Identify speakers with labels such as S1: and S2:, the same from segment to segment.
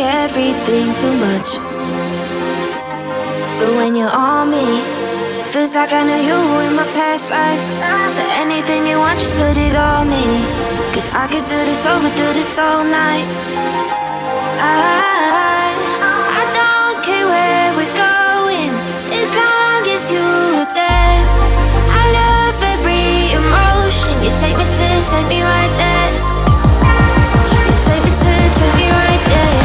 S1: everything too much. But when you're on me, feels like I knew you in my past life. So anything you want, just put it on me. Cause I could do this over, do this all night. I don't care where we're going, as long as you're there. I love every emotion. You take me right there. You take me right there.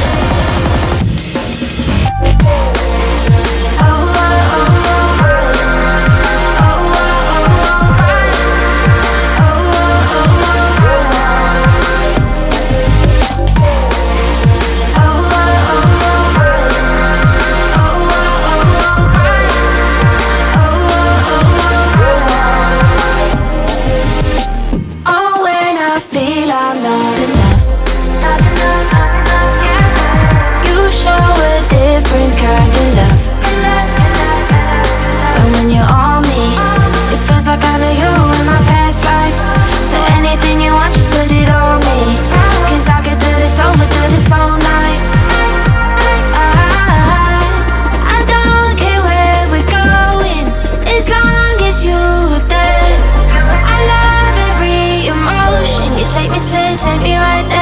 S1: Take me right there.